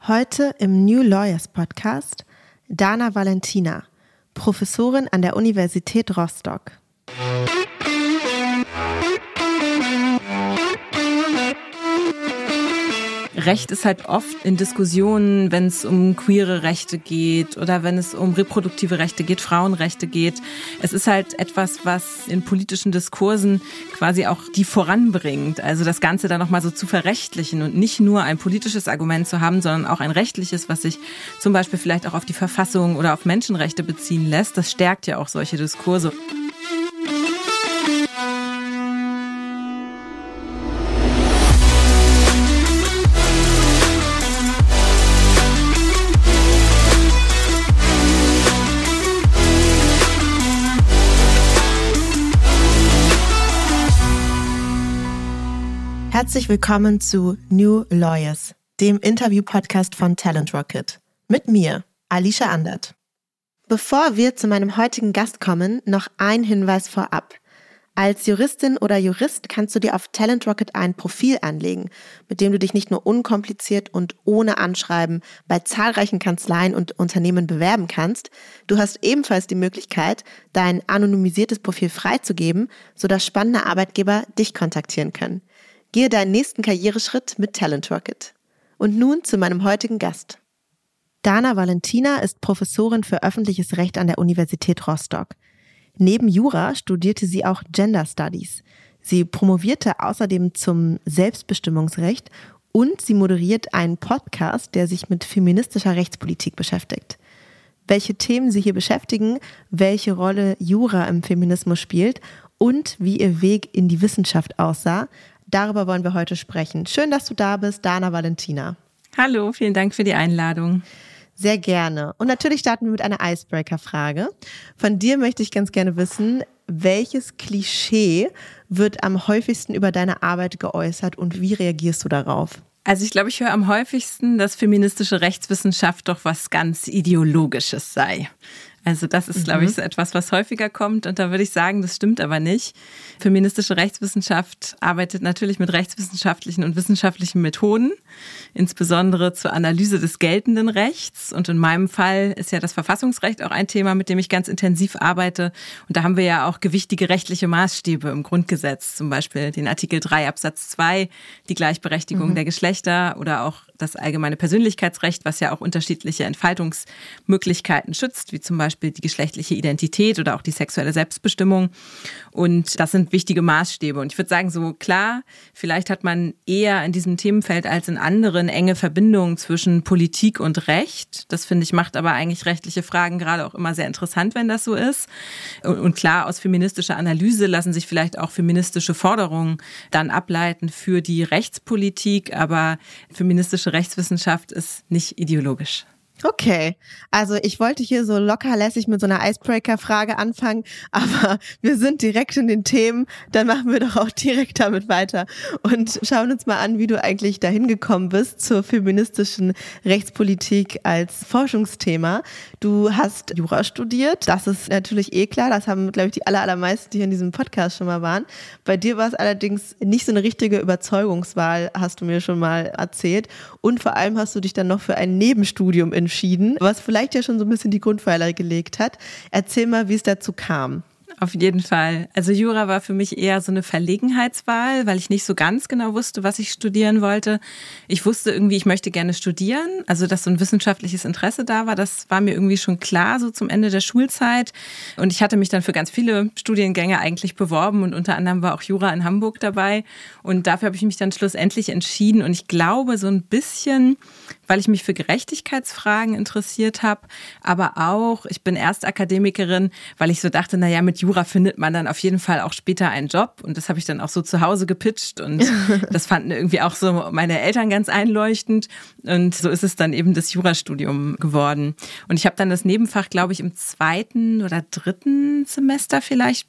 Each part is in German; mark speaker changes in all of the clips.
Speaker 1: Heute im New Lawyers Podcast Dana Valentina, Professorin an der Universität Rostock.
Speaker 2: Recht ist halt oft in Diskussionen, wenn es um queere Rechte geht oder wenn es um reproduktive Rechte geht, Frauenrechte geht. Es ist halt etwas, was in politischen Diskursen quasi auch die voranbringt. Also das Ganze dann nochmal so zu verrechtlichen und nicht nur ein politisches Argument zu haben, sondern auch ein rechtliches, was sich zum Beispiel vielleicht auch auf die Verfassung oder auf Menschenrechte beziehen lässt. Das stärkt ja auch solche Diskurse.
Speaker 1: Herzlich willkommen zu New Lawyers, dem Interview-Podcast von Talent Rocket. Mit mir, Alicia Andert. Bevor wir zu meinem heutigen Gast kommen, noch ein Hinweis vorab. Als Juristin oder Jurist kannst du dir auf Talent Rocket ein Profil anlegen, mit dem du dich nicht nur unkompliziert und ohne Anschreiben bei zahlreichen Kanzleien und Unternehmen bewerben kannst, du hast ebenfalls die Möglichkeit, dein anonymisiertes Profil freizugeben, sodass spannende Arbeitgeber dich kontaktieren können. Gehe deinen nächsten Karriereschritt mit Talent Rocket. Und nun zu meinem heutigen Gast. Dana Valentina ist Professorin für öffentliches Recht an der Universität Rostock. Neben Jura studierte sie auch Gender Studies. Sie promovierte außerdem zum Selbstbestimmungsrecht und sie moderiert einen Podcast, der sich mit feministischer Rechtspolitik beschäftigt. Welche Themen sie hier beschäftigen, welche Rolle Jura im Feminismus spielt und wie ihr Weg in die Wissenschaft aussah, darüber wollen wir heute sprechen. Schön, dass du da bist, Dana Valentina.
Speaker 2: Hallo, vielen Dank für die Einladung.
Speaker 1: Sehr gerne. Und natürlich starten wir mit einer Icebreaker-Frage. Von dir möchte ich ganz gerne wissen, welches Klischee wird am häufigsten über deine Arbeit geäußert und wie reagierst du darauf?
Speaker 2: Also ich glaube, ich höre am häufigsten, dass feministische Rechtswissenschaft doch was ganz Ideologisches sei. Also das ist, glaube ich, so etwas, was häufiger kommt. Und da würde ich sagen, das stimmt aber nicht. Feministische Rechtswissenschaft arbeitet natürlich mit rechtswissenschaftlichen und wissenschaftlichen Methoden, insbesondere zur Analyse des geltenden Rechts. Und in meinem Fall ist ja das Verfassungsrecht auch ein Thema, mit dem ich ganz intensiv arbeite. Und da haben wir ja auch gewichtige rechtliche Maßstäbe im Grundgesetz, zum Beispiel den Artikel 3 Absatz 2, die Gleichberechtigung der Geschlechter oder auch das allgemeine Persönlichkeitsrecht, was ja auch unterschiedliche Entfaltungsmöglichkeiten schützt, wie zum Beispiel die geschlechtliche Identität oder auch die sexuelle Selbstbestimmung. Und das sind wichtige Maßstäbe. Und ich würde sagen, so klar, vielleicht hat man eher in diesem Themenfeld als in anderen enge Verbindungen zwischen Politik und Recht. Das, finde ich, macht aber eigentlich rechtliche Fragen gerade auch immer sehr interessant, wenn das so ist. Und klar, aus feministischer Analyse lassen sich vielleicht auch feministische Forderungen dann ableiten für die Rechtspolitik. Aber feministische Rechtswissenschaft ist nicht ideologisch.
Speaker 1: Okay, also ich wollte hier so lockerlässig mit so einer Icebreaker-Frage anfangen, aber wir sind direkt in den Themen, dann machen wir doch auch direkt damit weiter und schauen uns mal an, wie du eigentlich dahin gekommen bist zur feministischen Rechtspolitik als Forschungsthema. Du hast Jura studiert, das ist natürlich klar, das haben, glaube ich, die allermeisten, die hier in diesem Podcast schon mal waren. Bei dir war es allerdings nicht so eine richtige Überzeugungswahl, hast du mir schon mal erzählt, und vor allem hast du dich dann noch für ein Nebenstudium entschieden, was vielleicht ja schon so ein bisschen die Grundpfeiler gelegt hat. Erzähl mal, wie es dazu kam.
Speaker 2: Auf jeden Fall. Also Jura war für mich eher so eine Verlegenheitswahl, weil ich nicht so ganz genau wusste, was ich studieren wollte. Ich wusste irgendwie, ich möchte gerne studieren. Also, dass so ein wissenschaftliches Interesse da war, das war mir irgendwie schon klar, so zum Ende der Schulzeit. Und ich hatte mich dann für ganz viele Studiengänge eigentlich beworben und unter anderem war auch Jura in Hamburg dabei. Und dafür habe ich mich dann schlussendlich entschieden. Und ich glaube, so ein bisschen, weil ich mich für Gerechtigkeitsfragen interessiert habe, aber auch, ich bin Erstakademikerin, weil ich so dachte, naja, mit Jura findet man dann auf jeden Fall auch später einen Job. Und das habe ich dann auch so zu Hause gepitcht. Und das fanden irgendwie auch so meine Eltern ganz einleuchtend. Und so ist es dann eben das Jurastudium geworden. Und ich habe dann das Nebenfach, glaube ich, im 2. oder 3. Semester vielleicht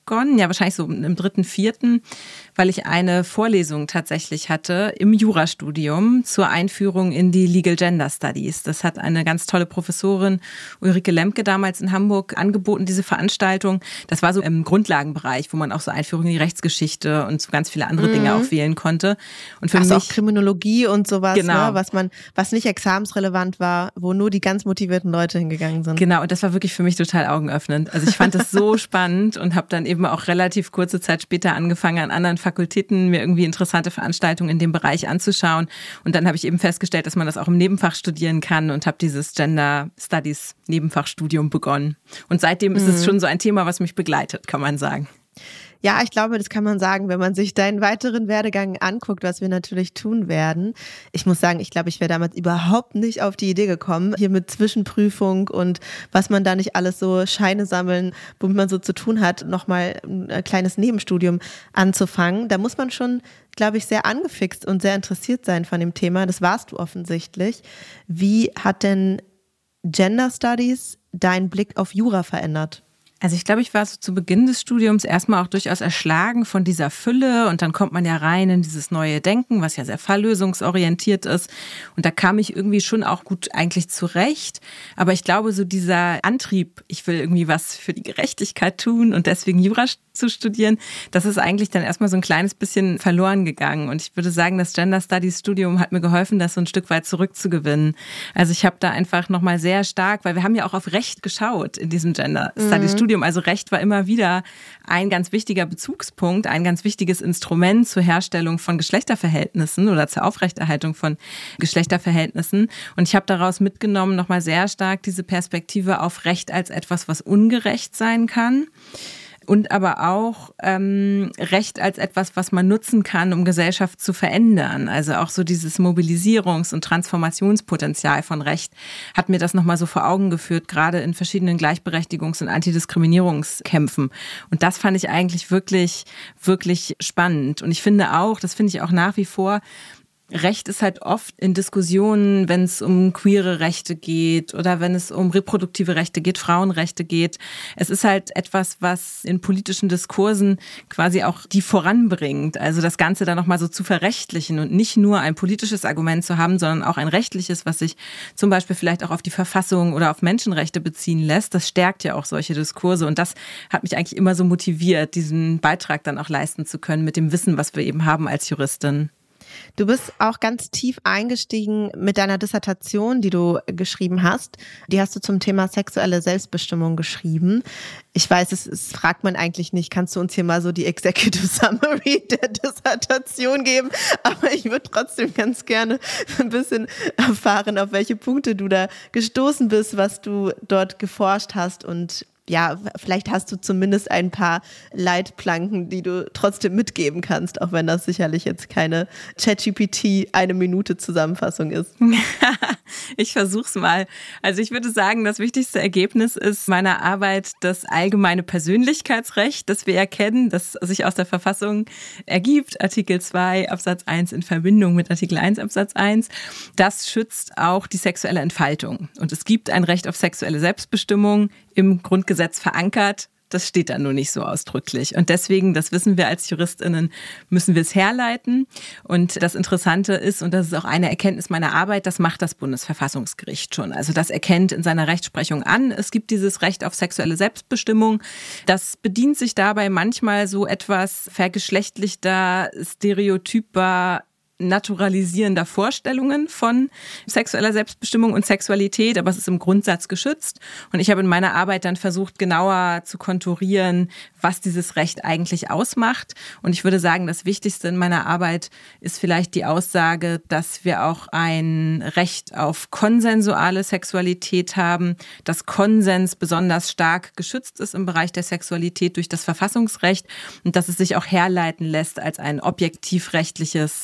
Speaker 2: begonnen, ja wahrscheinlich so im 3., 4., weil ich eine Vorlesung tatsächlich hatte im Jurastudium zur Einführung in die Legal Gender Studies. Das hat eine ganz tolle Professorin, Ulrike Lemke, damals in Hamburg angeboten, diese Veranstaltung. Das war so im Grundlagenbereich, wo man auch so Einführung in die Rechtsgeschichte und so ganz viele andere Dinge auch wählen konnte. Und für mich
Speaker 1: auch Kriminologie und sowas,
Speaker 2: genau.
Speaker 1: Ne? Was nicht examensrelevant war, wo nur die ganz motivierten Leute hingegangen sind.
Speaker 2: Genau, und das war wirklich für mich total augenöffnend. Also ich fand das so spannend und habe dann eben auch relativ kurze Zeit später angefangen, an anderen Fakultäten mir irgendwie interessante Veranstaltungen in dem Bereich anzuschauen. Und dann habe ich eben festgestellt, dass man das auch im Nebenfach studieren kann und habe dieses Gender Studies Nebenfachstudium begonnen. Und seitdem ist es schon so ein Thema, was mich begleitet, kann man sagen.
Speaker 1: Ja, ich glaube, das kann man sagen, wenn man sich deinen weiteren Werdegang anguckt, was wir natürlich tun werden. Ich muss sagen, ich glaube, ich wäre damals überhaupt nicht auf die Idee gekommen, hier mit Zwischenprüfung und was man da nicht alles so Scheine sammeln, womit man so zu tun hat, nochmal ein kleines Nebenstudium anzufangen. Da muss man schon, glaube ich, sehr angefixt und sehr interessiert sein von dem Thema. Das warst du offensichtlich. Wie hat denn Gender Studies deinen Blick auf Jura verändert?
Speaker 2: Also ich glaube, ich war so zu Beginn des Studiums erstmal auch durchaus erschlagen von dieser Fülle und dann kommt man ja rein in dieses neue Denken, was ja sehr falllösungsorientiert ist und da kam ich irgendwie schon auch gut eigentlich zurecht, aber ich glaube so dieser Antrieb, ich will irgendwie was für die Gerechtigkeit tun und deswegen Jura zu studieren, das ist eigentlich dann erstmal so ein kleines bisschen verloren gegangen und ich würde sagen, das Gender Studies Studium hat mir geholfen, das so ein Stück weit zurückzugewinnen. Also ich habe da einfach nochmal sehr stark, weil wir haben ja auch auf Recht geschaut in diesem Gender Studies Studium. Also Recht war immer wieder ein ganz wichtiger Bezugspunkt, ein ganz wichtiges Instrument zur Herstellung von Geschlechterverhältnissen oder zur Aufrechterhaltung von Geschlechterverhältnissen. Und ich habe daraus mitgenommen, nochmal sehr stark diese Perspektive auf Recht als etwas, was ungerecht sein kann. Und aber auch Recht als etwas, was man nutzen kann, um Gesellschaft zu verändern. Also auch so dieses Mobilisierungs- und Transformationspotenzial von Recht hat mir das nochmal so vor Augen geführt, gerade in verschiedenen Gleichberechtigungs- und Antidiskriminierungskämpfen. Und das fand ich eigentlich wirklich, wirklich spannend. Und ich finde auch, das finde ich auch nach wie vor, Recht ist halt oft in Diskussionen, wenn es um queere Rechte geht oder wenn es um reproduktive Rechte geht, Frauenrechte geht. Es ist halt etwas, was in politischen Diskursen quasi auch die voranbringt. Also das Ganze dann nochmal so zu verrechtlichen und nicht nur ein politisches Argument zu haben, sondern auch ein rechtliches, was sich zum Beispiel vielleicht auch auf die Verfassung oder auf Menschenrechte beziehen lässt. Das stärkt ja auch solche Diskurse und das hat mich eigentlich immer so motiviert, diesen Beitrag dann auch leisten zu können mit dem Wissen, was wir eben haben als Juristin.
Speaker 1: Du bist auch ganz tief eingestiegen mit deiner Dissertation, die du geschrieben hast. Die hast du zum Thema sexuelle Selbstbestimmung geschrieben. Ich weiß, es fragt man eigentlich nicht. Kannst du uns hier mal so die Executive Summary der Dissertation geben? Aber ich würde trotzdem ganz gerne ein bisschen erfahren, auf welche Punkte du da gestoßen bist, was du dort geforscht hast und ja, vielleicht hast du zumindest ein paar Leitplanken, die du trotzdem mitgeben kannst, auch wenn das sicherlich jetzt keine ChatGPT 1-Minute-Zusammenfassung ist.
Speaker 2: Ich versuch's mal. Also ich würde sagen, das wichtigste Ergebnis ist meiner Arbeit das allgemeine Persönlichkeitsrecht, das wir erkennen, das sich aus der Verfassung ergibt, Artikel 2 Absatz 1 in Verbindung mit Artikel 1 Absatz 1. Das schützt auch die sexuelle Entfaltung. Und es gibt ein Recht auf sexuelle Selbstbestimmung im Grundgesetz verankert. Das steht da nur nicht so ausdrücklich. Und deswegen, das wissen wir als JuristInnen, müssen wir es herleiten. Und das Interessante ist, und das ist auch eine Erkenntnis meiner Arbeit, das macht das Bundesverfassungsgericht schon. Also das erkennt in seiner Rechtsprechung an, es gibt dieses Recht auf sexuelle Selbstbestimmung. Das bedient sich dabei manchmal so etwas vergeschlechtlichter, stereotyper, naturalisierender Vorstellungen von sexueller Selbstbestimmung und Sexualität, aber es ist im Grundsatz geschützt. Und ich habe in meiner Arbeit dann versucht, genauer zu konturieren, was dieses Recht eigentlich ausmacht. Und ich würde sagen, das Wichtigste in meiner Arbeit ist vielleicht die Aussage, dass wir auch ein Recht auf konsensuale Sexualität haben, dass Konsens besonders stark geschützt ist im Bereich der Sexualität durch das Verfassungsrecht und dass es sich auch herleiten lässt als ein objektivrechtliches,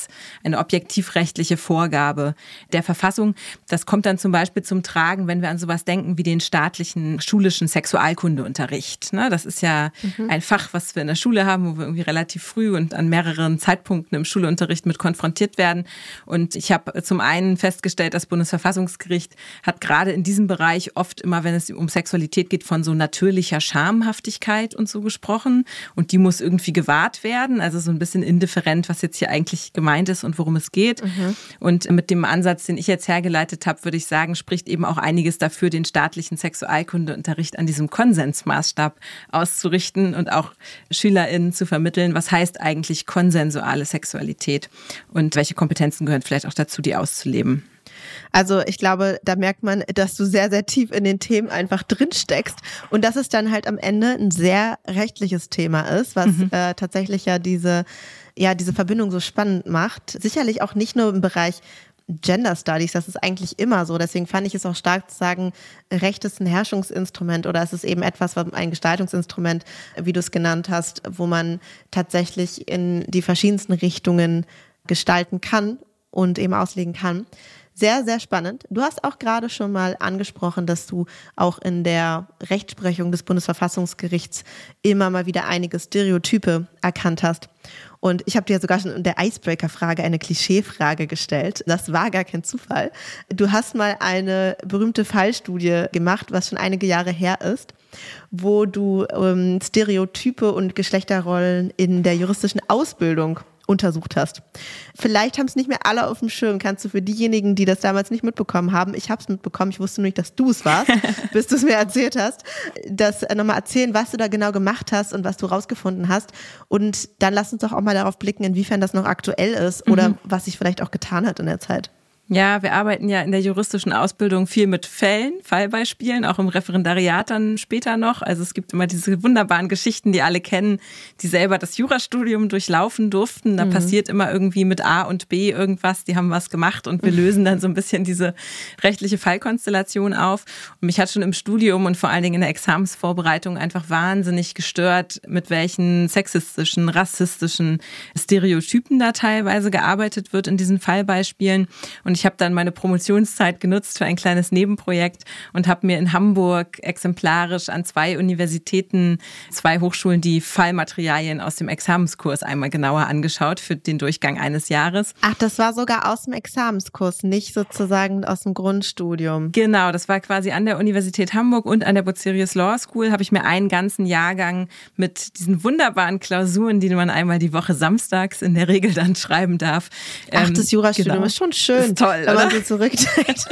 Speaker 2: eine objektivrechtliche Vorgabe der Verfassung. Das kommt dann zum Beispiel zum Tragen, wenn wir an sowas denken wie den staatlichen schulischen Sexualkundeunterricht. Das ist ja ein Fach, was wir in der Schule haben, wo wir irgendwie relativ früh und an mehreren Zeitpunkten im Schulunterricht mit konfrontiert werden. Und ich habe zum einen festgestellt, das Bundesverfassungsgericht hat gerade in diesem Bereich oft immer, wenn es um Sexualität geht, von so natürlicher Schamhaftigkeit und so gesprochen. Und die muss irgendwie gewahrt werden. Also so ein bisschen indifferent, was jetzt hier eigentlich gemeint ist und worum es geht. Und mit dem Ansatz, den ich jetzt hergeleitet habe, würde ich sagen, spricht eben auch einiges dafür, den staatlichen Sexualkundeunterricht an diesem Konsensmaßstab auszurichten und auch SchülerInnen zu vermitteln, was heißt eigentlich konsensuale Sexualität und welche Kompetenzen gehören vielleicht auch dazu, die auszuleben.
Speaker 1: Also ich glaube, da merkt man, dass du sehr, sehr tief in den Themen einfach drin steckst und dass es dann halt am Ende ein sehr rechtliches Thema ist, was tatsächlich ja diese Verbindung so spannend macht. Sicherlich auch nicht nur im Bereich Gender Studies, das ist eigentlich immer so. Deswegen fand ich es auch stark zu sagen, Recht ist ein Herrschungsinstrument oder es ist eben etwas, ein Gestaltungsinstrument, wie du es genannt hast, wo man tatsächlich in die verschiedensten Richtungen gestalten kann und eben auslegen kann. Sehr, sehr spannend. Du hast auch gerade schon mal angesprochen, dass du auch in der Rechtsprechung des Bundesverfassungsgerichts immer mal wieder einige Stereotype erkannt hast. Und ich habe dir sogar schon in der Icebreaker-Frage eine Klischeefrage gestellt. Das war gar kein Zufall. Du hast mal eine berühmte Fallstudie gemacht, was schon einige Jahre her ist, wo du Stereotype und Geschlechterrollen in der juristischen Ausbildung untersucht hast. Vielleicht haben es nicht mehr alle auf dem Schirm. Kannst du für diejenigen, die das damals nicht mitbekommen haben, ich habe es mitbekommen, ich wusste nur nicht, dass du es warst, bis du es mir erzählt hast, das nochmal erzählen, was du da genau gemacht hast und was du rausgefunden hast. Und dann lass uns doch auch mal darauf blicken, inwiefern das noch aktuell ist oder was sich vielleicht auch getan hat in der Zeit.
Speaker 2: Ja, wir arbeiten ja in der juristischen Ausbildung viel mit Fällen, Fallbeispielen, auch im Referendariat dann später noch. Also es gibt immer diese wunderbaren Geschichten, die alle kennen, die selber das Jurastudium durchlaufen durften. Da passiert immer irgendwie mit A und B irgendwas, die haben was gemacht und wir lösen dann so ein bisschen diese rechtliche Fallkonstellation auf. Und mich hat schon im Studium und vor allen Dingen in der Examensvorbereitung einfach wahnsinnig gestört, mit welchen sexistischen, rassistischen Stereotypen da teilweise gearbeitet wird in diesen Fallbeispielen. Und ich habe dann meine Promotionszeit genutzt für ein kleines Nebenprojekt und habe mir in Hamburg exemplarisch an 2 Universitäten, 2 Hochschulen die Fallmaterialien aus dem Examenskurs einmal genauer angeschaut für den Durchgang eines Jahres.
Speaker 1: Ach, das war sogar aus dem Examenskurs, nicht sozusagen aus dem Grundstudium.
Speaker 2: Genau, das war quasi an der Universität Hamburg und an der Bucerius Law School habe ich mir einen ganzen Jahrgang mit diesen wunderbaren Klausuren, die man einmal die Woche samstags in der Regel dann schreiben darf.
Speaker 1: Ach, das Jurastudium ist schon schön.
Speaker 2: Toll,
Speaker 1: wenn man so zurückdenkt.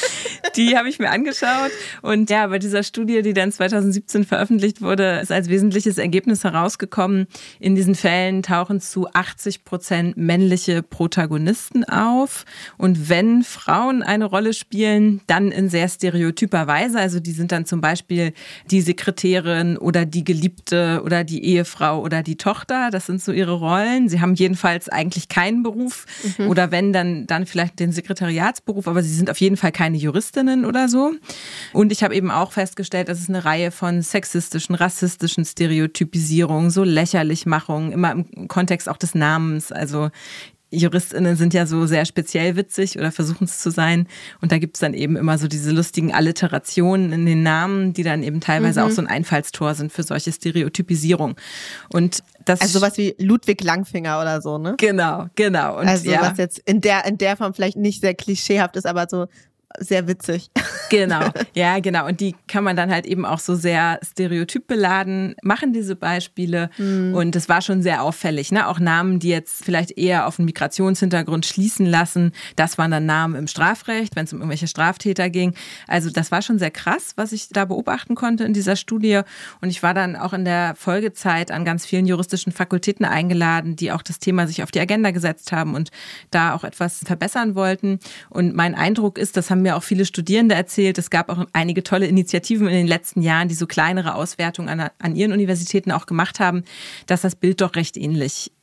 Speaker 2: Die habe ich mir angeschaut und ja, bei dieser Studie, die dann 2017 veröffentlicht wurde, ist als wesentliches Ergebnis herausgekommen, in diesen Fällen tauchen zu 80% männliche Protagonisten auf und wenn Frauen eine Rolle spielen, dann in sehr stereotyper Weise, also die sind dann zum Beispiel die Sekretärin oder die Geliebte oder die Ehefrau oder die Tochter, das sind so ihre Rollen. Sie haben jedenfalls eigentlich keinen Beruf oder wenn, dann vielleicht den Sekretariatsberuf, aber sie sind auf jeden Fall keine Juristinnen oder so. Und ich habe eben auch festgestellt, dass es eine Reihe von sexistischen, rassistischen Stereotypisierungen, so Lächerlichmachungen, immer im Kontext auch des Namens. Also JuristInnen sind ja so sehr speziell witzig oder versuchen es zu sein. Und da gibt es dann eben immer so diese lustigen Alliterationen in den Namen, die dann eben teilweise auch so ein Einfallstor sind für solche Stereotypisierung. Und das
Speaker 1: also sowas wie Ludwig Langfinger oder so, ne?
Speaker 2: Genau. Und
Speaker 1: also was jetzt in der Form vielleicht nicht sehr klischeehaft ist, aber so sehr witzig.
Speaker 2: Genau, ja, genau. Und die kann man dann halt eben auch so sehr stereotypbeladen machen, diese Beispiele. Und es war schon sehr auffällig, ne? Auch Namen, die jetzt vielleicht eher auf einen Migrationshintergrund schließen lassen. Das waren dann Namen im Strafrecht, wenn es um irgendwelche Straftäter ging. Also das war schon sehr krass, was ich da beobachten konnte in dieser Studie. Und ich war dann auch in der Folgezeit an ganz vielen juristischen Fakultäten eingeladen, die auch das Thema sich auf die Agenda gesetzt haben und da auch etwas verbessern wollten. Und mein Eindruck ist, das haben mir auch viele Studierende erzählt. Es gab auch einige tolle Initiativen in den letzten Jahren, die so kleinere Auswertungen an ihren Universitäten auch gemacht haben, dass das Bild doch recht ähnlich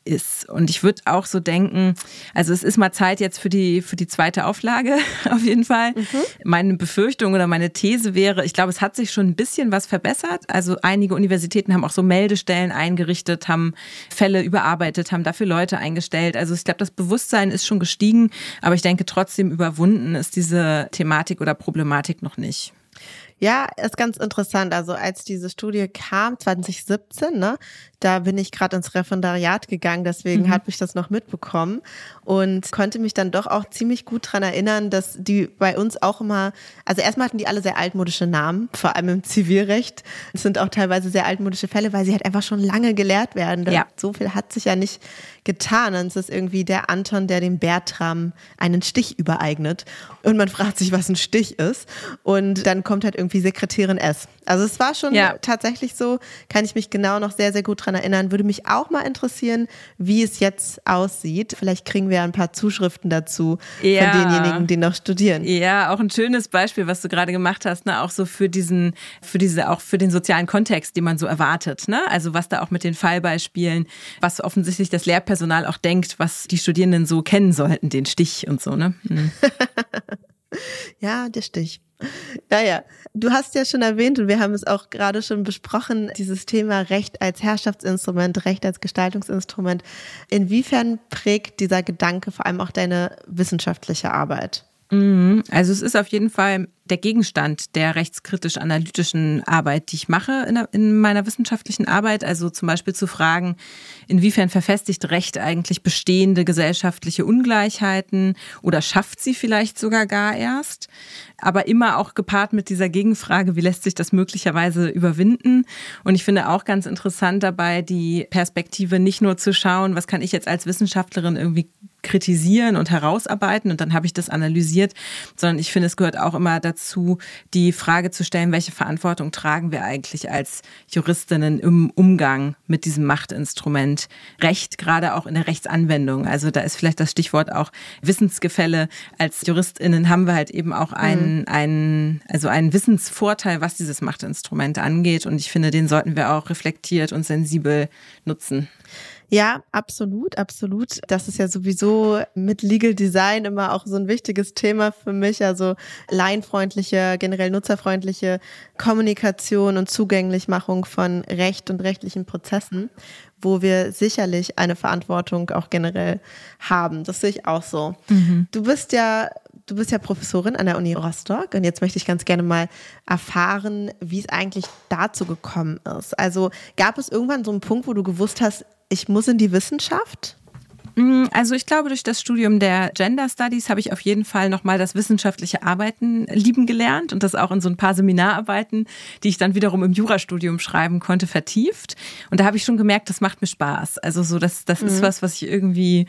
Speaker 2: ist. Und ich würde auch so denken, also es ist mal Zeit jetzt für die zweite Auflage auf jeden Fall. Meine Befürchtung oder meine These wäre, ich glaube, es hat sich schon ein bisschen was verbessert. Also einige Universitäten haben auch so Meldestellen eingerichtet, haben Fälle überarbeitet, haben dafür Leute eingestellt. Also ich glaube, das Bewusstsein ist schon gestiegen, aber ich denke trotzdem überwunden ist diese Thematik oder Problematik noch nicht.
Speaker 1: Ja, ist ganz interessant. Also als diese Studie kam, 2017, ne, da bin ich gerade ins Referendariat gegangen, deswegen habe ich das noch mitbekommen und konnte mich dann doch auch ziemlich gut dran erinnern, dass die bei uns auch immer, also erstmal hatten die alle sehr altmodische Namen, vor allem im Zivilrecht. Es sind auch teilweise sehr altmodische Fälle, weil sie halt einfach schon lange gelehrt werden. Ja. So viel hat sich ja nicht getan. Und es ist irgendwie der Anton, der dem Bertram einen Stich übereignet. Und man fragt sich, was ein Stich ist. Und dann kommt halt irgendwie Sekretärin S. Also es war schon tatsächlich so, kann ich mich genau noch sehr, sehr gut dran erinnern. Würde mich auch mal interessieren, wie es jetzt aussieht. Vielleicht kriegen wir ein paar Zuschriften dazu von denjenigen, die noch studieren.
Speaker 2: Ja, auch ein schönes Beispiel, was du gerade gemacht hast, ne? Auch so für den sozialen Kontext, den man so erwartet, ne? Also was da auch mit den Fallbeispielen, was offensichtlich das Lehrpersonal auch denkt, was die Studierenden so kennen sollten, den Stich und so, ne?
Speaker 1: Ja, der Stich. Naja, du hast ja schon erwähnt und wir haben es auch gerade schon besprochen, dieses Thema Recht als Herrschaftsinstrument, Recht als Gestaltungsinstrument. Inwiefern prägt dieser Gedanke vor allem auch deine wissenschaftliche Arbeit?
Speaker 2: Also es ist auf jeden Fall der Gegenstand der rechtskritisch-analytischen Arbeit, die ich mache in meiner wissenschaftlichen Arbeit. Also zum Beispiel zu fragen, inwiefern verfestigt Recht eigentlich bestehende gesellschaftliche Ungleichheiten oder schafft sie vielleicht sogar gar erst? Aber immer auch gepaart mit dieser Gegenfrage, wie lässt sich das möglicherweise überwinden? Und ich finde auch ganz interessant dabei, die Perspektive nicht nur zu schauen, was kann ich jetzt als Wissenschaftlerin irgendwie kritisieren und herausarbeiten und dann habe ich das analysiert, sondern ich finde, es gehört auch immer dazu, die Frage zu stellen, welche Verantwortung tragen wir eigentlich als Juristinnen im Umgang mit diesem Machtinstrument Recht, gerade auch in der Rechtsanwendung. Also da ist vielleicht das Stichwort auch Wissensgefälle. Als JuristInnen haben wir halt eben auch einen Wissensvorteil, was dieses Machtinstrument angeht und ich finde, den sollten wir auch reflektiert und sensibel nutzen.
Speaker 1: Ja, absolut, absolut. Das ist ja sowieso mit Legal Design immer auch so ein wichtiges Thema für mich. Also laienfreundliche, generell nutzerfreundliche Kommunikation und Zugänglichmachung von Recht und rechtlichen Prozessen, wo wir sicherlich eine Verantwortung auch generell haben. Das sehe ich auch so. Du bist ja Professorin an der Uni Rostock und jetzt möchte ich ganz gerne mal erfahren, wie es eigentlich dazu gekommen ist. Also gab es irgendwann so einen Punkt, wo du gewusst hast, ich muss in die Wissenschaft?
Speaker 2: Also ich glaube, durch das Studium der Gender Studies habe ich auf jeden Fall nochmal das wissenschaftliche Arbeiten lieben gelernt und das auch in so ein paar Seminararbeiten, die ich dann wiederum im Jurastudium schreiben konnte, vertieft. Und da habe ich schon gemerkt, das macht mir Spaß. Also so, das ist was ich irgendwie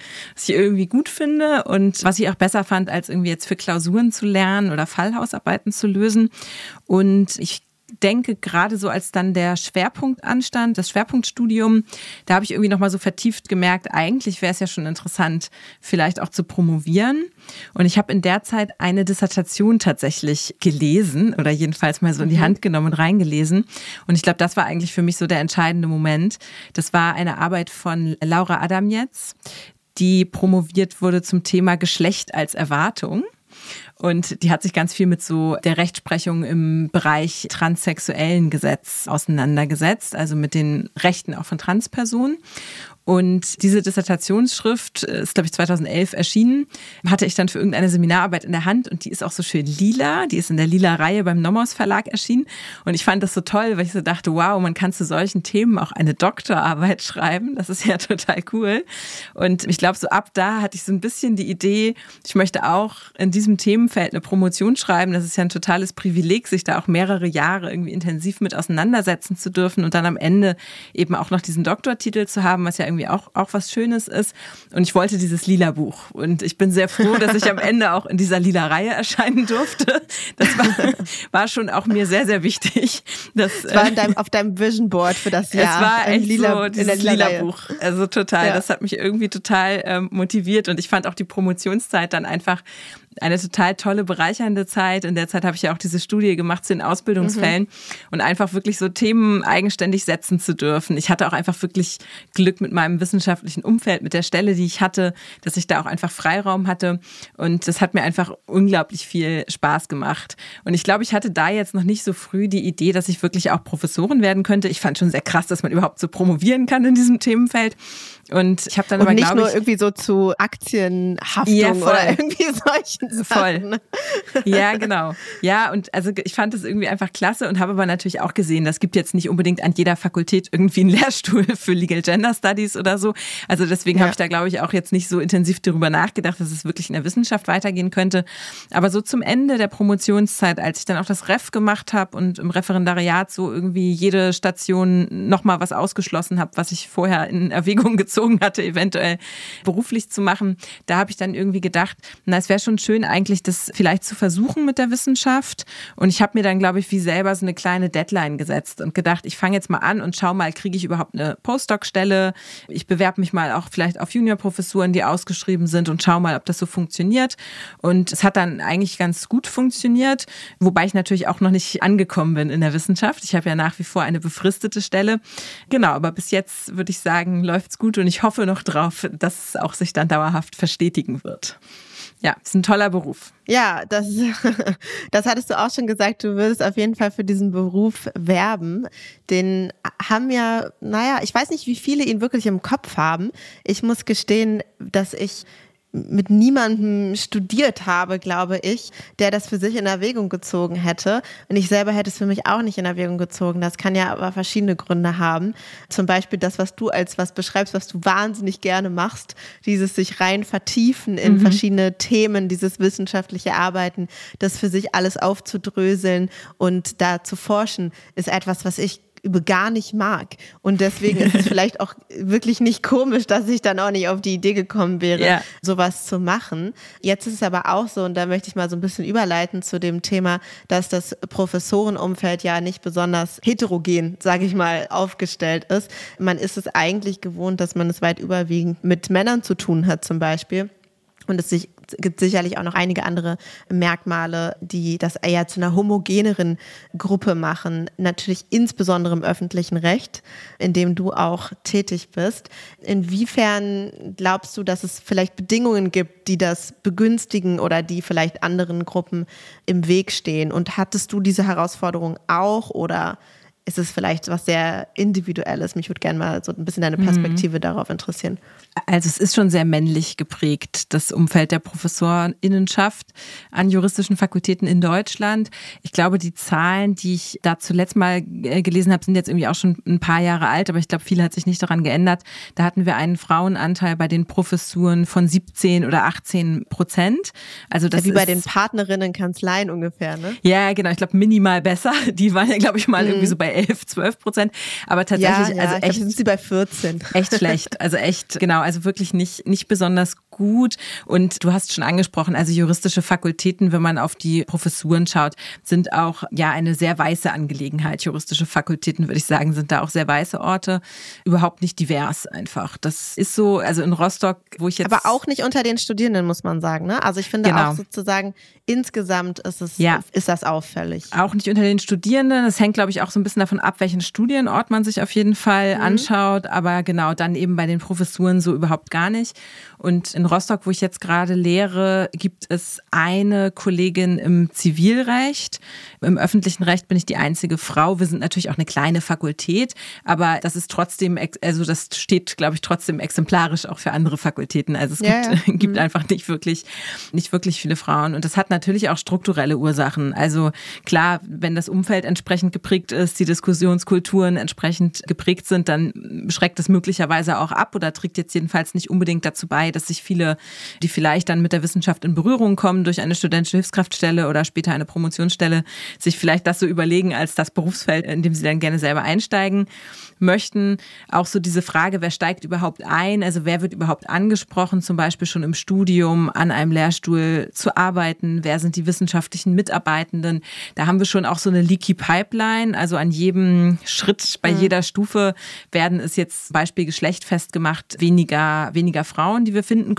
Speaker 2: gut finde und was ich auch besser fand, als irgendwie jetzt für Klausuren zu lernen oder Fallhausarbeiten zu lösen. Und ich denke, gerade so als dann der Schwerpunkt anstand, das Schwerpunktstudium, da habe ich irgendwie nochmal so vertieft gemerkt, eigentlich wäre es ja schon interessant, vielleicht auch zu promovieren. Und ich habe in der Zeit eine Dissertation tatsächlich gelesen oder jedenfalls mal so in die Hand genommen und reingelesen. Und ich glaube, das war eigentlich für mich so der entscheidende Moment. Das war eine Arbeit von Laura Adamjetz, die promoviert wurde zum Thema Geschlecht als Erwartung. Und die hat sich ganz viel mit so der Rechtsprechung im Bereich transsexuellen Gesetz auseinandergesetzt, also mit den Rechten auch von Transpersonen. Und diese Dissertationsschrift ist, glaube ich, 2011 erschienen, hatte ich dann für irgendeine Seminararbeit in der Hand und die ist auch so schön lila, die ist in der lila Reihe beim Nomos Verlag erschienen und ich fand das so toll, weil ich so dachte, wow, man kann zu solchen Themen auch eine Doktorarbeit schreiben, das ist ja total cool und ich glaube, so ab da hatte ich so ein bisschen die Idee, ich möchte auch in diesem Themenfeld eine Promotion schreiben, das ist ja ein totales Privileg, sich da auch mehrere Jahre irgendwie intensiv mit auseinandersetzen zu dürfen und dann am Ende eben auch noch diesen Doktortitel zu haben, was ja irgendwie auch was Schönes ist. Und ich wollte dieses lila Buch. Und ich bin sehr froh, dass ich am Ende auch in dieser lila Reihe erscheinen durfte. Das war schon auch mir sehr, sehr wichtig. Das
Speaker 1: war auf deinem Vision Board für das Jahr.
Speaker 2: Es war echt so dieses lila Buch. Also total. Ja. Das hat mich irgendwie total motiviert. Und ich fand auch die Promotionszeit dann einfach eine total tolle, bereichernde Zeit. In der Zeit habe ich ja auch diese Studie gemacht zu den Ausbildungsfällen und einfach wirklich so Themen eigenständig setzen zu dürfen. Ich hatte auch einfach wirklich Glück mit meinem wissenschaftlichen Umfeld, mit der Stelle, die ich hatte, dass ich da auch einfach Freiraum hatte. Und das hat mir einfach unglaublich viel Spaß gemacht. Und ich glaube, ich hatte da jetzt noch nicht so früh die Idee, dass ich wirklich auch Professorin werden könnte. Ich fand schon sehr krass, dass man überhaupt so promovieren kann in diesem Themenfeld. Und ich habe dann aber,
Speaker 1: glaube ich, nicht nur irgendwie so zu Aktienhaftung oder irgendwie solchen Sachen.
Speaker 2: Voll. Ja, genau. Ja, und also ich fand das irgendwie einfach klasse und habe aber natürlich auch gesehen, das gibt jetzt nicht unbedingt an jeder Fakultät irgendwie einen Lehrstuhl für Legal Gender Studies oder so. Also deswegen habe ich da, glaube ich, auch jetzt nicht so intensiv darüber nachgedacht, dass es wirklich in der Wissenschaft weitergehen könnte. Aber so zum Ende der Promotionszeit, als ich dann auch das Ref gemacht habe und im Referendariat so irgendwie jede Station nochmal was ausgeschlossen habe, was ich vorher in Erwägung gezogen hatte, eventuell beruflich zu machen, da habe ich dann irgendwie gedacht, na, es wäre schon schön eigentlich, das vielleicht zu versuchen mit der Wissenschaft. Und ich habe mir dann, glaube ich, wie selber so eine kleine Deadline gesetzt und gedacht, ich fange jetzt mal an und schau mal, kriege ich überhaupt eine Postdoc-Stelle? Ich bewerbe mich mal auch vielleicht auf Juniorprofessuren, die ausgeschrieben sind und schau mal, ob das so funktioniert. Und es hat dann eigentlich ganz gut funktioniert, wobei ich natürlich auch noch nicht angekommen bin in der Wissenschaft. Ich habe ja nach wie vor eine befristete Stelle. Genau, aber bis jetzt würde ich sagen, läuft's gut und ich hoffe noch drauf, dass es auch sich dann dauerhaft verstetigen wird. Ja, ist ein toller Beruf.
Speaker 1: Ja, das hattest du auch schon gesagt, du würdest auf jeden Fall für diesen Beruf werben. Den haben ja, ich weiß nicht, wie viele ihn wirklich im Kopf haben. Ich muss gestehen, dass ich mit niemandem studiert habe, glaube ich, der das für sich in Erwägung gezogen hätte. Und ich selber hätte es für mich auch nicht in Erwägung gezogen. Das kann ja aber verschiedene Gründe haben. Zum Beispiel das, was du als was beschreibst, was du wahnsinnig gerne machst, dieses sich rein vertiefen in verschiedene Themen, dieses wissenschaftliche Arbeiten, das für sich alles aufzudröseln und da zu forschen, ist etwas, was ich gar nicht mag. Und deswegen ist es vielleicht auch wirklich nicht komisch, dass ich dann auch nicht auf die Idee gekommen wäre, sowas zu machen. Jetzt ist es aber auch so, und da möchte ich mal so ein bisschen überleiten zu dem Thema, dass das Professorenumfeld ja nicht besonders heterogen, sage ich mal, aufgestellt ist. Man ist es eigentlich gewohnt, dass man es weit überwiegend mit Männern zu tun hat zum Beispiel. Und es gibt sicherlich auch noch einige andere Merkmale, die das eher zu einer homogeneren Gruppe machen. Natürlich insbesondere im öffentlichen Recht, in dem du auch tätig bist. Inwiefern glaubst du, dass es vielleicht Bedingungen gibt, die das begünstigen oder die vielleicht anderen Gruppen im Weg stehen? Und hattest du diese Herausforderung auch oder ist es vielleicht was sehr Individuelles? Mich würde gerne mal so ein bisschen deine Perspektive darauf interessieren.
Speaker 2: Also es ist schon sehr männlich geprägt, das Umfeld der Professorinnenschaft an juristischen Fakultäten in Deutschland. Ich glaube, die Zahlen, die ich da zuletzt mal gelesen habe, sind jetzt irgendwie auch schon ein paar Jahre alt, aber ich glaube, viel hat sich nicht daran geändert. Da hatten wir einen Frauenanteil bei den Professuren von 17 oder 18%. Also das
Speaker 1: ja, wie bei den Partnerinnen-Kanzleien ungefähr, ne?
Speaker 2: Ja, genau. Ich glaube, minimal besser. Die waren ja, glaube ich, mal irgendwie so bei 11-12%. Aber tatsächlich,
Speaker 1: also echt, sind sie bei 14.
Speaker 2: Echt schlecht. Also echt, genau. Also wirklich nicht besonders gut. Und du hast schon angesprochen, also juristische Fakultäten, wenn man auf die Professuren schaut, sind auch ja eine sehr weiße Angelegenheit. Juristische Fakultäten, würde ich sagen, sind da auch sehr weiße Orte. Überhaupt nicht divers einfach. Das ist so, also in Rostock, wo ich jetzt...
Speaker 1: Aber auch nicht unter den Studierenden, muss man sagen, ne? Also ich finde auch sozusagen, insgesamt ist das auffällig.
Speaker 2: Auch nicht unter den Studierenden. Es hängt, glaube ich, auch so ein bisschen davon ab, welchen Studienort man sich auf jeden Fall anschaut. Aber genau, dann eben bei den Professuren so überhaupt gar nicht. Und in Rostock, wo ich jetzt gerade lehre, gibt es eine Kollegin im Zivilrecht. Im öffentlichen Recht bin ich die einzige Frau. Wir sind natürlich auch eine kleine Fakultät, aber das ist trotzdem, also das steht, glaube ich, trotzdem exemplarisch auch für andere Fakultäten. Also es gibt einfach nicht wirklich viele Frauen. Und das hat natürlich auch strukturelle Ursachen. Also klar, wenn das Umfeld entsprechend geprägt ist, die Diskussionskulturen entsprechend geprägt sind, dann schreckt es möglicherweise auch ab oder trägt jetzt jedenfalls nicht unbedingt dazu bei, dass sich viele, die vielleicht dann mit der Wissenschaft in Berührung kommen durch eine studentische Hilfskraftstelle oder später eine Promotionsstelle, sich vielleicht das so überlegen als das Berufsfeld, in dem sie dann gerne selber einsteigen möchten. Auch so diese Frage, wer steigt überhaupt ein? Also wer wird überhaupt angesprochen, zum Beispiel schon im Studium an einem Lehrstuhl zu arbeiten? Wer sind die wissenschaftlichen Mitarbeitenden? Da haben wir schon auch so eine Leaky Pipeline. Also an jedem Schritt, bei jeder Stufe werden es jetzt Beispiel Geschlecht festgemacht, weniger Frauen, die wir finden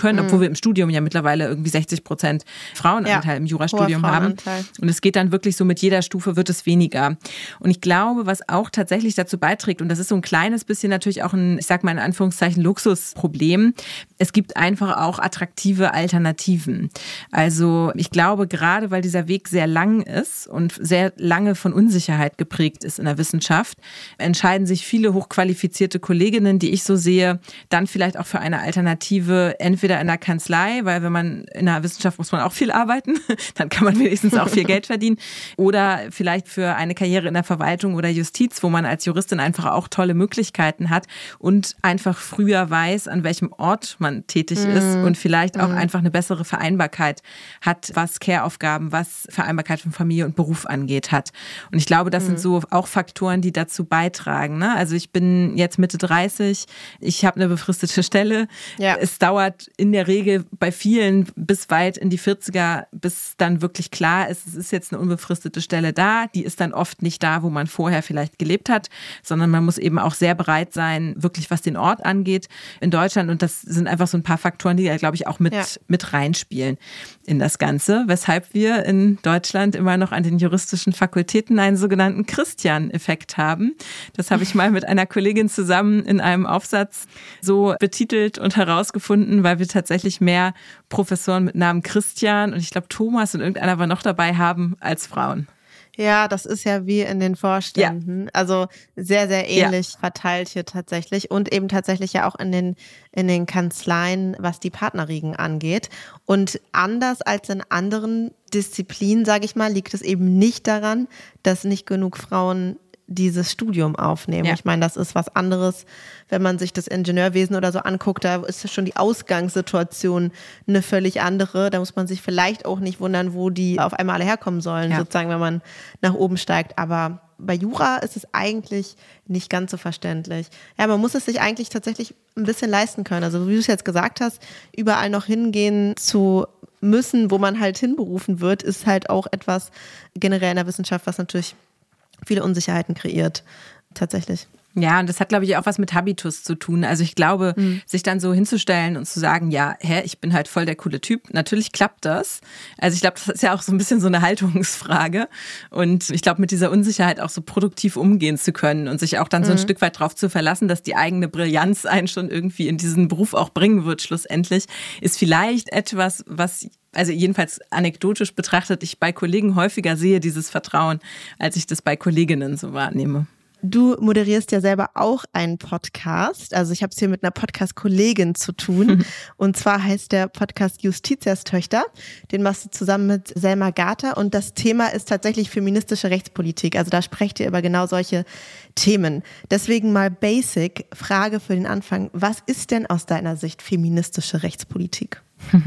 Speaker 2: können, obwohl wir im Studium ja mittlerweile irgendwie 60% Frauenanteil im Jurastudium haben. Und es geht dann wirklich so, mit jeder Stufe wird es weniger. Und ich glaube, was auch tatsächlich dazu beiträgt, und das ist so ein kleines bisschen natürlich auch ein, ich sag mal in Anführungszeichen, Luxusproblem, es gibt einfach auch attraktive Alternativen. Also ich glaube, gerade weil dieser Weg sehr lang ist und sehr lange von Unsicherheit geprägt ist in der Wissenschaft, entscheiden sich viele hochqualifizierte Kolleginnen, die ich so sehe, dann vielleicht auch für eine Alternative, entweder in der Kanzlei, weil wenn man in der Wissenschaft muss man auch viel arbeiten, dann kann man wenigstens auch viel Geld verdienen, oder vielleicht für eine Karriere in der Verwaltung oder Justiz, wo man als Juristin einfach auch tolle Möglichkeiten hat und einfach früher weiß, an welchem Ort man tätig ist und vielleicht auch einfach eine bessere Vereinbarkeit hat, was Care-Aufgaben, was Vereinbarkeit von Familie und Beruf angeht hat. Und ich glaube, das sind so auch Faktoren, die dazu beitragen. Ne? Also ich bin jetzt Mitte 30, ich habe eine befristete Stelle. Ja. Es dauert in der Regel bei vielen bis weit in die 40er, bis dann wirklich klar ist, es ist jetzt eine unbefristete Stelle da. Die ist dann oft nicht da, wo man vorher vielleicht gelebt hat, sondern man muss eben auch sehr bereit sein, wirklich was den Ort angeht in Deutschland. Und das sind einfach so ein paar Faktoren, die, glaube ich, auch mit reinspielen in das Ganze, weshalb wir in Deutschland immer noch an den juristischen Fakultäten einen sogenannten Christian-Effekt haben. Das habe ich mal mit einer Kollegin zusammen in einem Aufsatz so betitelt und herausgefunden, weil wir tatsächlich mehr Professoren mit Namen Christian und ich glaube Thomas und irgendeiner war noch dabei haben als Frauen.
Speaker 1: Ja, das ist ja wie in den Vorständen. Ja. Also sehr, sehr ähnlich verteilt hier tatsächlich und eben tatsächlich ja auch in den Kanzleien, was die Partnerriegen angeht. Und anders als in anderen Disziplinen, sage ich mal, liegt es eben nicht daran, dass nicht genug Frauen dieses Studium aufnehmen. Ja. Ich meine, das ist was anderes, wenn man sich das Ingenieurwesen oder so anguckt, da ist schon die Ausgangssituation eine völlig andere. Da muss man sich vielleicht auch nicht wundern, wo die auf einmal alle herkommen sollen, sozusagen, wenn man nach oben steigt. Aber bei Jura ist es eigentlich nicht ganz so verständlich. Ja, man muss es sich eigentlich tatsächlich ein bisschen leisten können. Also wie du es jetzt gesagt hast, überall noch hingehen zu müssen, wo man halt hinberufen wird, ist halt auch etwas generell in der Wissenschaft, was natürlich viele Unsicherheiten kreiert, tatsächlich.
Speaker 2: Ja, und das hat, glaube ich, auch was mit Habitus zu tun. Also ich glaube, sich dann so hinzustellen und zu sagen, ja, ich bin halt voll der coole Typ. Natürlich klappt das. Also ich glaube, das ist ja auch so ein bisschen so eine Haltungsfrage. Und ich glaube, mit dieser Unsicherheit auch so produktiv umgehen zu können und sich auch dann so ein Stück weit drauf zu verlassen, dass die eigene Brillanz einen schon irgendwie in diesen Beruf auch bringen wird, schlussendlich, ist vielleicht etwas, was, also jedenfalls anekdotisch betrachtet, ich bei Kollegen häufiger sehe, dieses Vertrauen, als ich das bei Kolleginnen so wahrnehme.
Speaker 1: Du moderierst ja selber auch einen Podcast. Also ich habe es hier mit einer Podcast-Kollegin zu tun. Und zwar heißt der Podcast Justitias Töchter. Den machst du zusammen mit Selma Gater. Und das Thema ist tatsächlich feministische Rechtspolitik. Also da sprecht ihr über genau solche Themen. Deswegen mal basic, Frage für den Anfang. Was ist denn aus deiner Sicht feministische Rechtspolitik?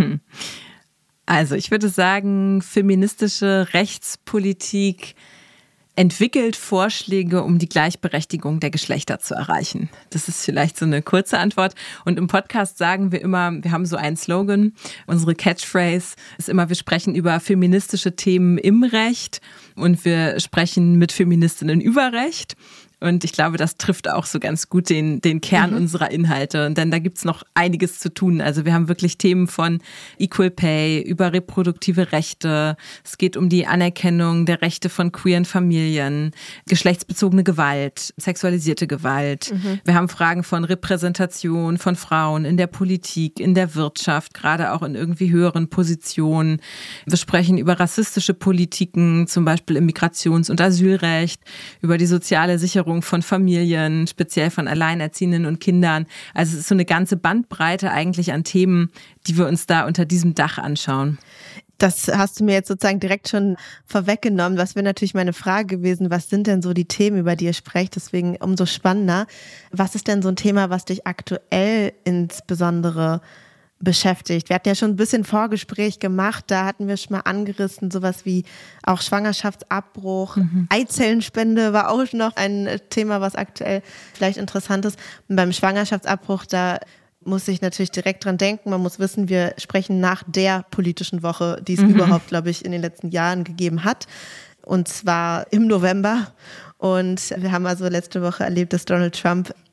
Speaker 2: Also ich würde sagen, feministische Rechtspolitik entwickelt Vorschläge, um die Gleichberechtigung der Geschlechter zu erreichen. Das ist vielleicht so eine kurze Antwort. Und im Podcast sagen wir immer, wir haben so einen Slogan, unsere Catchphrase ist immer, wir sprechen über feministische Themen im Recht und wir sprechen mit Feministinnen über Recht. Und ich glaube, das trifft auch so ganz gut den Kern unserer Inhalte. Und dann da gibt's noch einiges zu tun. Also wir haben wirklich Themen von Equal Pay über reproduktive Rechte. Es geht um die Anerkennung der Rechte von queeren Familien, geschlechtsbezogene Gewalt, sexualisierte Gewalt. Wir haben Fragen von Repräsentation von Frauen in der Politik, in der Wirtschaft, gerade auch in irgendwie höheren Positionen. Wir sprechen über rassistische Politiken, zum Beispiel im Migrations- und Asylrecht, über die soziale Sicherung von Familien, speziell von Alleinerziehenden und Kindern. Also es ist so eine ganze Bandbreite eigentlich an Themen, die wir uns da unter diesem Dach anschauen.
Speaker 1: Das hast du mir jetzt sozusagen direkt schon vorweggenommen. Was wäre natürlich meine Frage gewesen, was sind denn so die Themen, über die ihr sprecht? Deswegen umso spannender. Was ist denn so ein Thema, was dich aktuell insbesondere beschäftigt? Wir hatten ja schon ein bisschen Vorgespräch gemacht, da hatten wir schon mal angerissen, sowas wie auch Schwangerschaftsabbruch, Eizellenspende war auch noch ein Thema, was aktuell vielleicht interessant ist. Und beim Schwangerschaftsabbruch, da muss ich natürlich direkt dran denken, man muss wissen, wir sprechen nach der politischen Woche, die es überhaupt, glaube ich, in den letzten Jahren gegeben hat. Und zwar im November. Und wir haben also letzte Woche erlebt, dass Donald Trump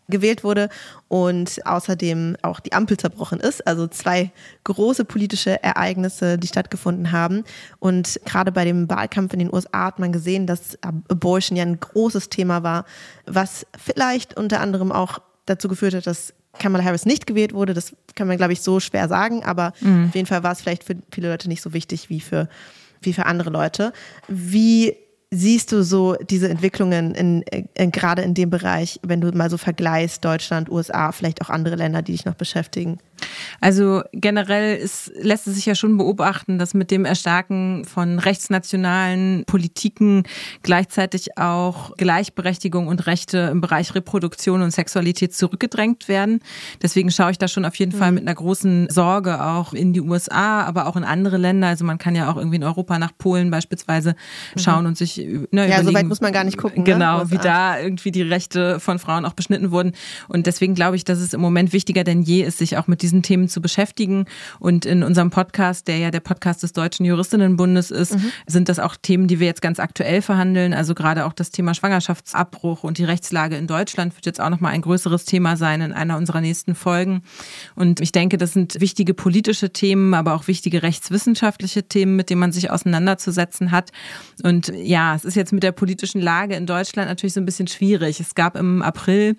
Speaker 1: gewählt wurde und außerdem auch die Ampel zerbrochen ist. Also 2 große politische Ereignisse, die stattgefunden haben. Und gerade bei dem Wahlkampf in den USA hat man gesehen, dass Abortion ja ein großes Thema war, was vielleicht unter anderem auch dazu geführt hat, dass Kamala Harris nicht gewählt wurde. Das kann man, glaube ich, so schwer sagen. Aber auf jeden Fall war es vielleicht für viele Leute nicht so wichtig wie für andere Leute. Wie siehst du so diese Entwicklungen gerade in dem Bereich, wenn du mal so vergleichst, Deutschland, USA, vielleicht auch andere Länder, die dich noch beschäftigen?
Speaker 2: Also generell lässt es sich ja schon beobachten, dass mit dem Erstarken von rechtsnationalen Politiken gleichzeitig auch Gleichberechtigung und Rechte im Bereich Reproduktion und Sexualität zurückgedrängt werden. Deswegen schaue ich da schon auf jeden Fall mit einer großen Sorge auch in die USA, aber auch in andere Länder. Also man kann ja auch irgendwie in Europa nach Polen beispielsweise schauen und sich überlegen.
Speaker 1: So weit muss man gar nicht gucken.
Speaker 2: Genau, wie da irgendwie die Rechte von Frauen auch beschnitten wurden. Und deswegen glaube ich, dass es im Moment wichtiger denn je ist, sich auch mit diesen Themen zu beschäftigen. Und in unserem Podcast, der ja der Podcast des Deutschen Juristinnenbundes ist, sind das auch Themen, die wir jetzt ganz aktuell verhandeln. Also gerade auch das Thema Schwangerschaftsabbruch und die Rechtslage in Deutschland wird jetzt auch nochmal ein größeres Thema sein in einer unserer nächsten Folgen. Und ich denke, das sind wichtige politische Themen, aber auch wichtige rechtswissenschaftliche Themen, mit denen man sich auseinanderzusetzen hat. Und ja, es ist jetzt mit der politischen Lage in Deutschland natürlich so ein bisschen schwierig. Es gab im April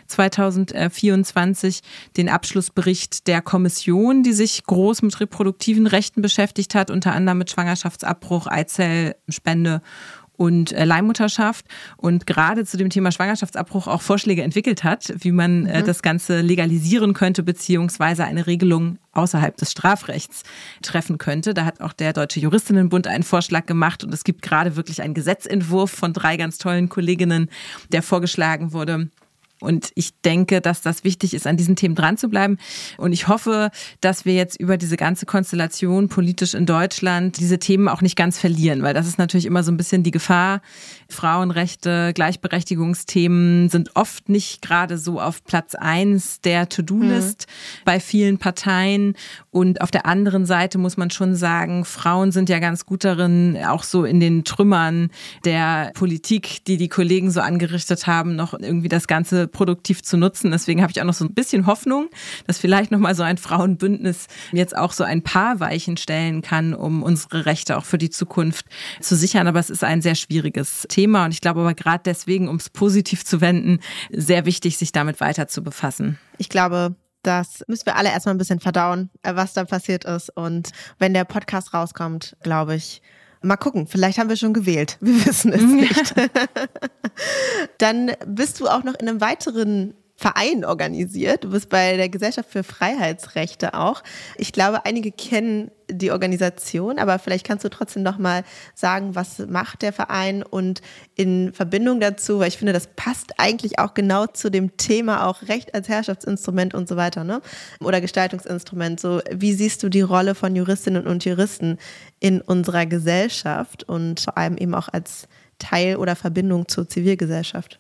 Speaker 2: 2024 den Abschlussbericht der Kommission, die sich groß mit reproduktiven Rechten beschäftigt hat, unter anderem mit Schwangerschaftsabbruch, Eizellspende und Leihmutterschaft und gerade zu dem Thema Schwangerschaftsabbruch auch Vorschläge entwickelt hat, wie man das Ganze legalisieren könnte, beziehungsweise eine Regelung außerhalb des Strafrechts treffen könnte. Da hat auch der Deutsche Juristinnenbund einen Vorschlag gemacht und es gibt gerade wirklich einen Gesetzentwurf von 3 ganz tollen Kolleginnen, der vorgeschlagen wurde. Und ich denke, dass das wichtig ist, an diesen Themen dran zu bleiben. Und ich hoffe, dass wir jetzt über diese ganze Konstellation politisch in Deutschland diese Themen auch nicht ganz verlieren, weil das ist natürlich immer so ein bisschen die Gefahr. Frauenrechte, Gleichberechtigungsthemen sind oft nicht gerade so auf Platz 1 der To-Do-List bei vielen Parteien. Und auf der anderen Seite muss man schon sagen, Frauen sind ja ganz gut darin, auch so in den Trümmern der Politik, die Kollegen so angerichtet haben, noch irgendwie das Ganze produktiv zu nutzen. Deswegen habe ich auch noch so ein bisschen Hoffnung, dass vielleicht nochmal so ein Frauenbündnis jetzt auch so ein paar Weichen stellen kann, um unsere Rechte auch für die Zukunft zu sichern. Aber es ist ein sehr schwieriges Thema und ich glaube aber gerade deswegen, um es positiv zu wenden, sehr wichtig, sich damit weiter zu befassen.
Speaker 1: Ich glaube, das müssen wir alle erstmal ein bisschen verdauen, was da passiert ist. Und wenn der Podcast rauskommt, glaube ich, mal gucken, vielleicht haben wir schon gewählt. Wir wissen es nicht. Dann bist du auch noch in einem weiteren Verein organisiert. Du bist bei der Gesellschaft für Freiheitsrechte auch. Ich glaube, einige kennen die Organisation, aber vielleicht kannst du trotzdem noch mal sagen, was macht der Verein und in Verbindung dazu, weil ich finde, das passt eigentlich auch genau zu dem Thema auch Recht als Herrschaftsinstrument und so weiter, ne? Oder Gestaltungsinstrument. So, wie siehst du die Rolle von Juristinnen und Juristen in unserer Gesellschaft und vor allem eben auch als Teil oder Verbindung zur Zivilgesellschaft?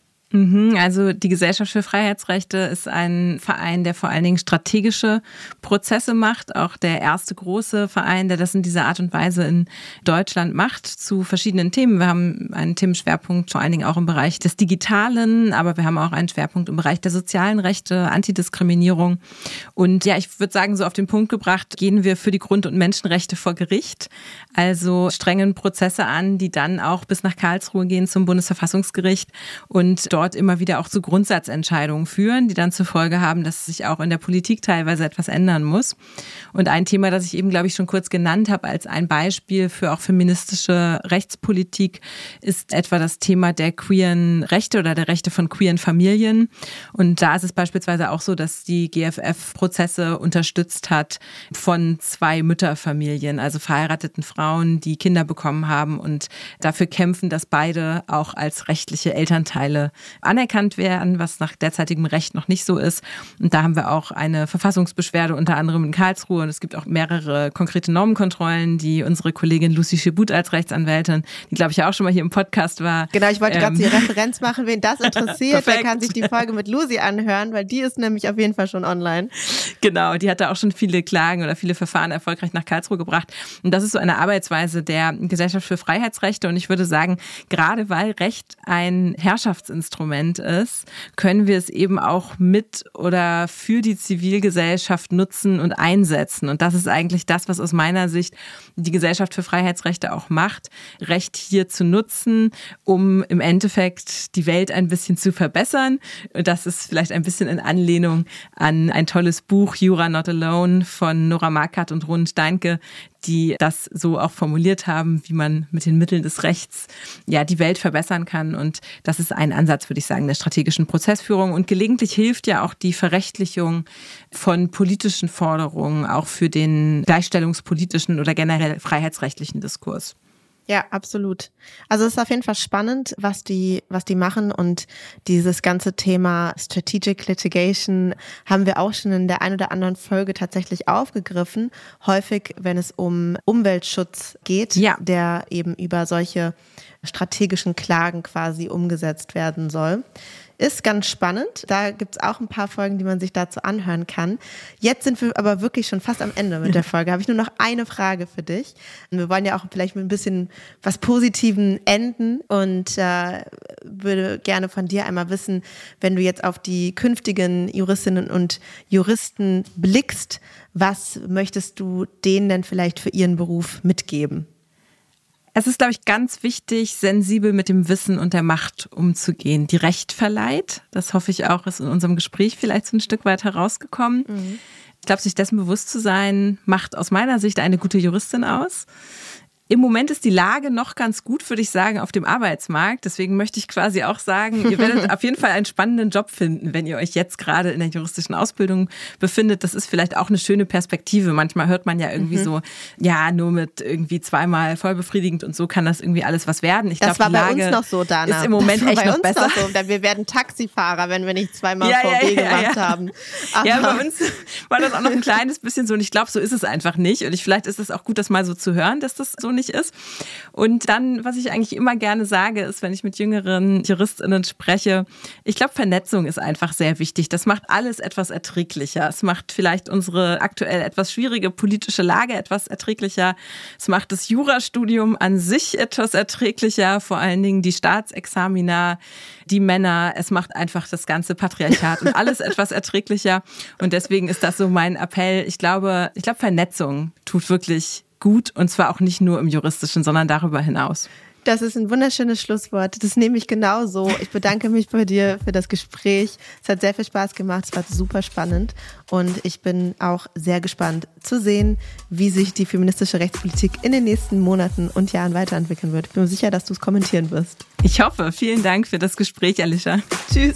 Speaker 2: Also die Gesellschaft für Freiheitsrechte ist ein Verein, der vor allen Dingen strategische Prozesse macht. Auch der erste große Verein, der das in dieser Art und Weise in Deutschland macht, zu verschiedenen Themen. Wir haben einen Themenschwerpunkt vor allen Dingen auch im Bereich des Digitalen, aber wir haben auch einen Schwerpunkt im Bereich der sozialen Rechte, Antidiskriminierung. Und ja, ich würde sagen, so auf den Punkt gebracht, gehen wir für die Grund- und Menschenrechte vor Gericht. Also strengen Prozesse an, die dann auch bis nach Karlsruhe gehen zum Bundesverfassungsgericht und dort immer wieder auch zu Grundsatzentscheidungen führen, die dann zur Folge haben, dass sich auch in der Politik teilweise etwas ändern muss. Und ein Thema, das ich eben, glaube ich, schon kurz genannt habe als ein Beispiel für auch feministische Rechtspolitik, ist etwa das Thema der queeren Rechte oder der Rechte von queeren Familien. Und da ist es beispielsweise auch so, dass die GFF Prozesse unterstützt hat von 2 Mütterfamilien, also verheirateten Frauen, die Kinder bekommen haben und dafür kämpfen, dass beide auch als rechtliche Elternteile anerkannt werden, was nach derzeitigem Recht noch nicht so ist. Und da haben wir auch eine Verfassungsbeschwerde unter anderem in Karlsruhe und es gibt auch mehrere konkrete Normenkontrollen, die unsere Kollegin Lucy Schibut als Rechtsanwältin, die glaube ich ja auch schon mal hier im Podcast war.
Speaker 1: Genau, ich wollte gerade die Referenz machen, wen das interessiert, der kann sich die Folge mit Lucy anhören, weil die ist nämlich auf jeden Fall schon online.
Speaker 2: Genau, die hat da auch schon viele Klagen oder viele Verfahren erfolgreich nach Karlsruhe gebracht. Und das ist so eine Arbeitsweise der Gesellschaft für Freiheitsrechte und ich würde sagen, gerade weil Recht ein Herrschaftsinstrument Instrument ist, können wir es eben auch mit oder für die Zivilgesellschaft nutzen und einsetzen. Und das ist eigentlich das, was aus meiner Sicht die Gesellschaft für Freiheitsrechte auch macht, Recht hier zu nutzen, um im Endeffekt die Welt ein bisschen zu verbessern. Das ist vielleicht ein bisschen in Anlehnung an ein tolles Buch, Jura Not Alone von Nora Marquardt und Ronen Steinke, die das so auch formuliert haben, wie man mit den Mitteln des Rechts ja die Welt verbessern kann. Und das ist ein Ansatz, würde ich sagen, der strategischen Prozessführung. Und gelegentlich hilft ja auch die Verrechtlichung von politischen Forderungen, auch für den gleichstellungspolitischen oder generell freiheitsrechtlichen Diskurs.
Speaker 1: Ja, absolut. Also es ist auf jeden Fall spannend, was die machen, und dieses ganze Thema Strategic Litigation haben wir auch schon in der ein oder anderen Folge tatsächlich aufgegriffen. Häufig, wenn es um Umweltschutz geht, der eben über solche strategischen Klagen quasi umgesetzt werden soll. Ist ganz spannend. Da gibt's auch ein paar Folgen, die man sich dazu anhören kann. Jetzt sind wir aber wirklich schon fast am Ende mit der Folge. Habe ich nur noch eine Frage für dich. Und wir wollen ja auch vielleicht mit ein bisschen was Positivem enden und würde gerne von dir einmal wissen, wenn du jetzt auf die künftigen Juristinnen und Juristen blickst, was möchtest du denen denn vielleicht für ihren Beruf mitgeben?
Speaker 2: Es ist, glaube ich, ganz wichtig, sensibel mit dem Wissen und der Macht umzugehen, die Recht verleiht. Das hoffe ich auch, ist in unserem Gespräch vielleicht so ein Stück weit herausgekommen. Mhm. Ich glaube, sich dessen bewusst zu sein, macht aus meiner Sicht eine gute Juristin aus. Im Moment ist die Lage noch ganz gut, würde ich sagen, auf dem Arbeitsmarkt. Deswegen möchte ich quasi auch sagen, ihr werdet auf jeden Fall einen spannenden Job finden, wenn ihr euch jetzt gerade in der juristischen Ausbildung befindet. Das ist vielleicht auch eine schöne Perspektive. Manchmal hört man ja irgendwie so, ja, nur mit irgendwie zweimal vollbefriedigend und so kann das irgendwie alles was werden. Ich
Speaker 1: das
Speaker 2: glaube,
Speaker 1: war bei uns noch so, Dana.
Speaker 2: Ist im Moment echt noch besser.
Speaker 1: Noch so. Wir werden Taxifahrer, wenn wir nicht zweimal VW gemacht haben.
Speaker 2: Aber ja, bei uns war das auch noch ein kleines bisschen so, und ich glaube, so ist es einfach nicht. Und vielleicht ist es auch gut, das mal so zu hören, dass das so nicht ist. Und dann, was ich eigentlich immer gerne sage, ist, wenn ich mit jüngeren JuristInnen spreche, ich glaube, Vernetzung ist einfach sehr wichtig. Das macht alles etwas erträglicher. Es macht vielleicht unsere aktuell etwas schwierige politische Lage etwas erträglicher. Es macht das Jurastudium an sich etwas erträglicher, vor allen Dingen die Staatsexamina, die Männer. Es macht einfach das ganze Patriarchat und alles etwas erträglicher. Und deswegen ist das so mein Appell. Ich glaube, Vernetzung tut wirklich gut, und zwar auch nicht nur im Juristischen, sondern darüber hinaus.
Speaker 1: Das ist ein wunderschönes Schlusswort. Das nehme ich genauso. Ich bedanke mich bei dir für das Gespräch. Es hat sehr viel Spaß gemacht. Es war super spannend. Und ich bin auch sehr gespannt zu sehen, wie sich die feministische Rechtspolitik in den nächsten Monaten und Jahren weiterentwickeln wird. Ich bin mir sicher, dass du es kommentieren wirst.
Speaker 2: Ich hoffe. Vielen Dank für das Gespräch, Alicia.
Speaker 1: Tschüss.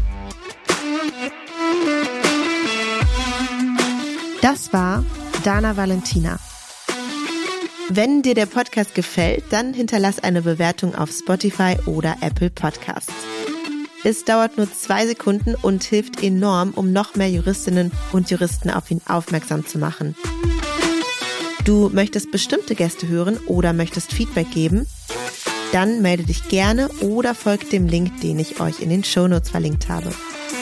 Speaker 1: Das war Dana Valentina. Wenn dir der Podcast gefällt, dann hinterlass eine Bewertung auf Spotify oder Apple Podcasts. Es dauert nur 2 Sekunden und hilft enorm, um noch mehr Juristinnen und Juristen auf ihn aufmerksam zu machen. Du möchtest bestimmte Gäste hören oder möchtest Feedback geben? Dann melde dich gerne oder folgt dem Link, den ich euch in den Shownotes verlinkt habe.